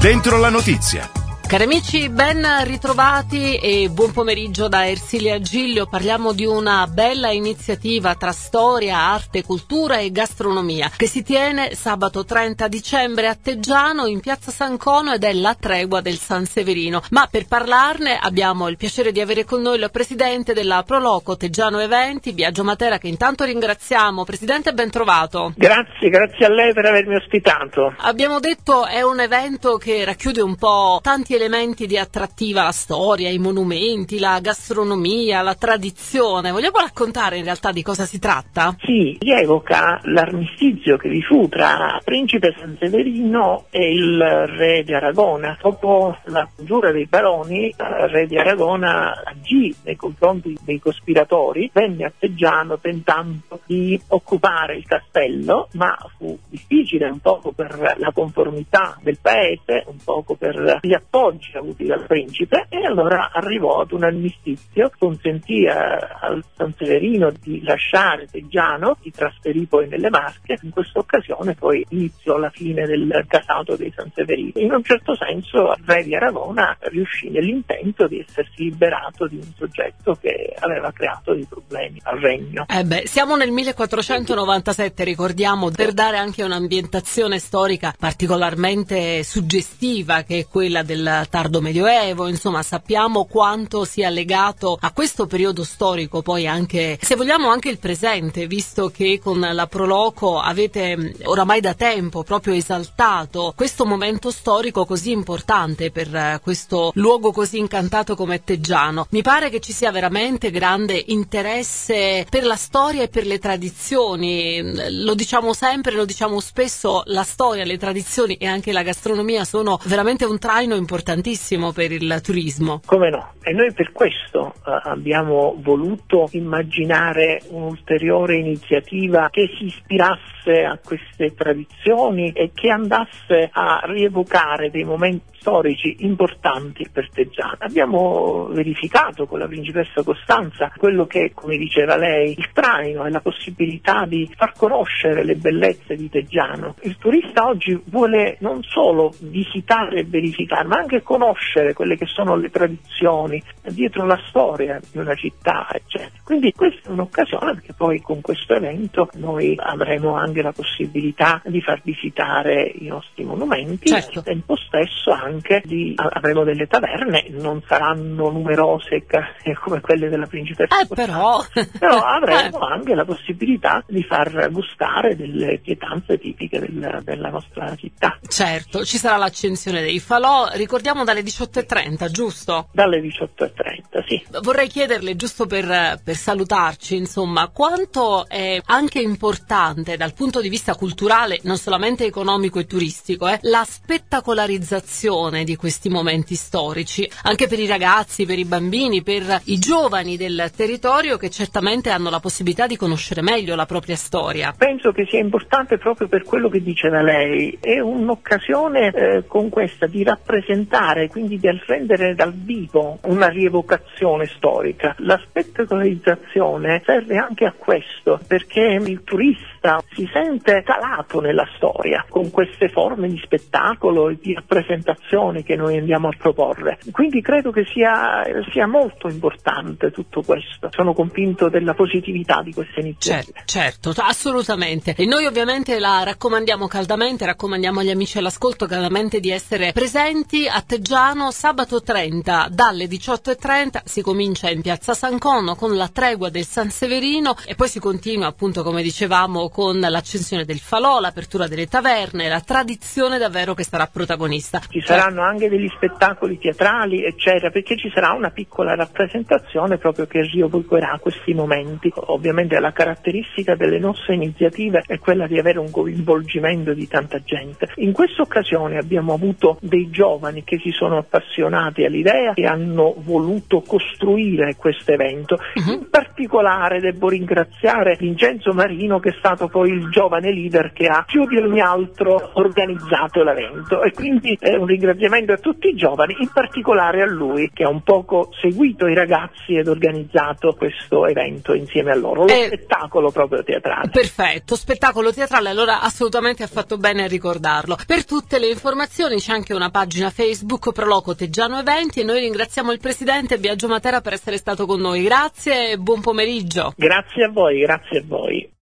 Dentro la notizia. Cari amici, ben ritrovati e buon pomeriggio da Ersilia Giglio. Parliamo di una bella iniziativa tra storia, arte, cultura e gastronomia che si tiene sabato 30 dicembre a Teggiano in piazza San Cono ed è la tregua del San Severino. Ma per parlarne abbiamo il piacere di avere con noi il presidente della Proloco Teggiano Eventi, Biagio Matera, che intanto ringraziamo. Presidente, ben trovato. Grazie a lei per avermi ospitato. Abbiamo detto è un evento che racchiude un po' tanti elementi di attrattiva, la storia, i monumenti, la gastronomia, la tradizione. Vogliamo raccontare in realtà di cosa si tratta? Sì, rievoca l'armistizio che vi fu tra principe San Severino e il re di Aragona. Dopo la congiura dei baroni, il re di Aragona agì nei confronti dei cospiratori, venne a Teggiano tentando di occupare il castello, ma fu difficile un poco per la conformità del paese, un poco per gli appoggi avuti dal principe, e allora arrivò ad un armistizio, consentì al San Severino di lasciare Teggiano, si trasferì poi nelle Marche. In questa occasione poi iniziò la fine del casato dei San Severino. In un certo senso il re di Aragona riuscì nell'intento di essersi liberato di un soggetto che aveva creato dei problemi al regno. Siamo nel 1497, ricordiamo, per dare anche un'ambientazione storica particolarmente suggestiva, che è quella del tardo medioevo. Insomma, sappiamo quanto sia legato a questo periodo storico poi anche, se vogliamo, anche il presente, visto che con la Proloco avete oramai da tempo proprio esaltato questo momento storico così importante per questo luogo così incantato come Teggiano. Mi pare che ci sia veramente grande interesse per la storia e per le tradizioni. Lo diciamo sempre, lo diciamo spesso, la storia, le tradizioni e anche la gastronomia sono veramente un traino importantissimo per il turismo. Come no? E noi per questo abbiamo voluto immaginare un'ulteriore iniziativa che si ispirasse a queste tradizioni e che andasse a rievocare dei momenti storici importanti per Teggiano. Abbiamo verificato con la principessa Costanza quello che, come diceva lei, il traino e la possibilità di far conoscere le bellezze di Teggiano. Il turista oggi vuole non solo visitare e verificare, ma anche conoscere quelle che sono le tradizioni dietro la storia di una città, eccetera. Quindi questa è un'occasione, perché poi con questo evento noi avremo anche la possibilità di far visitare i nostri monumenti, certo. Al tempo stesso anche avremo delle taverne, non saranno numerose come quelle della principessa però avremo anche la possibilità di far gustare delle pietanze tipiche della nostra città. Certo, ci sarà l'accensione dei falò, ricordiamo dalle 18:30, giusto? Dalle 18:30, sì. Vorrei chiederle, giusto per salutarci, insomma, quanto è anche importante dal punto di vista culturale, non solamente economico e turistico, la spettacolarizzazione di questi momenti storici, anche per i ragazzi, per i bambini, per i giovani del territorio, che certamente hanno la possibilità di conoscere meglio la propria storia. Penso che sia importante proprio per quello che diceva lei, è un'occasione con questa di rappresentare, quindi di rendere dal vivo una rievocazione storica. La spettacolarizzazione serve anche a questo, perché il turista si sente calato nella storia con queste forme di spettacolo e di rappresentazione che noi andiamo a proporre. Quindi credo che sia molto importante tutto questo. Sono convinto della positività di queste iniziative. Certo, assolutamente. E noi ovviamente la raccomandiamo caldamente, raccomandiamo agli amici all'ascolto caldamente di essere presenti a Teggiano sabato 30 dalle 18:30. Si comincia in piazza San Cono con la tregua del San Severino e poi si continua, appunto, come dicevamo, con l'accensione del falò, l'apertura delle taverne, la tradizione davvero che sarà protagonista. Ci saranno anche degli spettacoli teatrali, eccetera, perché ci sarà una piccola rappresentazione proprio che rievocherà questi momenti. Ovviamente la caratteristica delle nostre iniziative è quella di avere un coinvolgimento di tanta gente. In questa occasione abbiamo avuto dei giovani che si sono appassionati all'idea e hanno voluto costruire questo evento. In particolare devo ringraziare Vincenzo Marino, che è stato poi il giovane leader che ha più di ogni altro organizzato l'evento, e quindi è un ringraziamento ringraziamento a tutti i giovani, in particolare a lui che ha un poco seguito i ragazzi ed organizzato questo evento insieme a loro, lo spettacolo proprio teatrale. Perfetto, spettacolo teatrale, allora assolutamente ha fatto bene a ricordarlo. Per tutte le informazioni c'è anche una pagina Facebook Proloco Teggiano Eventi, e noi ringraziamo il presidente Biagio Matera per essere stato con noi. Grazie e buon pomeriggio. Grazie a voi, grazie a voi.